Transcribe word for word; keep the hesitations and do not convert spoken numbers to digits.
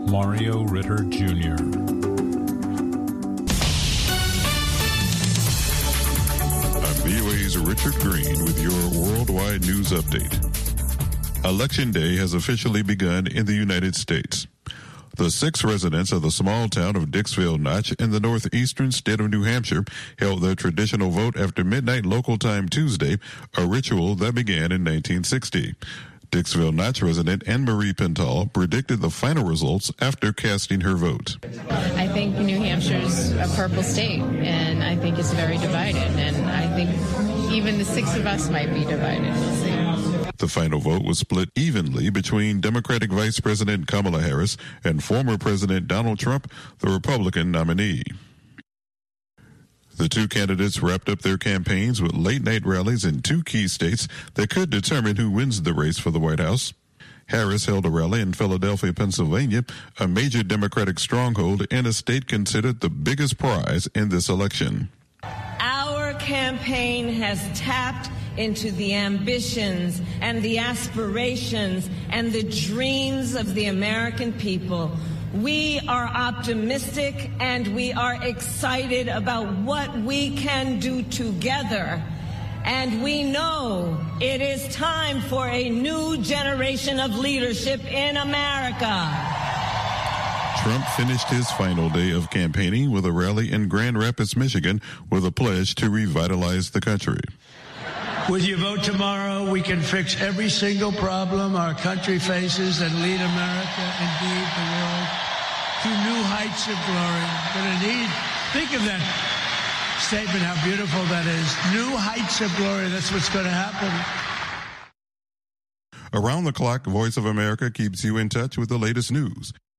Mario Ritter, Junior V O A's Richard Green with your worldwide news update. Election Day has officially begun in the United States. The six residents of the small town of Dixville Notch in the northeastern state of New Hampshire held their traditional vote after midnight local time Tuesday, a ritual that began in nineteen sixty. Dixville Notch resident Anne-Marie Pental predicted the final results after casting her vote. I think New Hampshire's a purple state, and I think it's very divided, and I think even the six of us might be divided. We'll see. The final vote was split evenly between Democratic Vice President Kamala Harris and former President Donald Trump, the Republican nominee. The two candidates wrapped up their campaigns with late-night rallies in two key states that could determine who wins the race for the White House. Harris held a rally in Philadelphia, Pennsylvania, a major Democratic stronghold and a state considered the biggest prize in this election. Our campaign has tapped into the ambitions and the aspirations and the dreams of the American people. We are optimistic and we are excited about what we can do together. And we know it is time for a new generation of leadership in America. Trump finished his final day of campaigning with a rally in Grand Rapids, Michigan, with a pledge to revitalize the country. With your vote tomorrow, we can fix every single problem our country faces and lead America, indeed the world, to new heights of glory. We're going to need, think of that statement, how beautiful that is. New heights of glory, that's what's going to happen. Around the clock, Voice of America keeps you in touch with the latest news.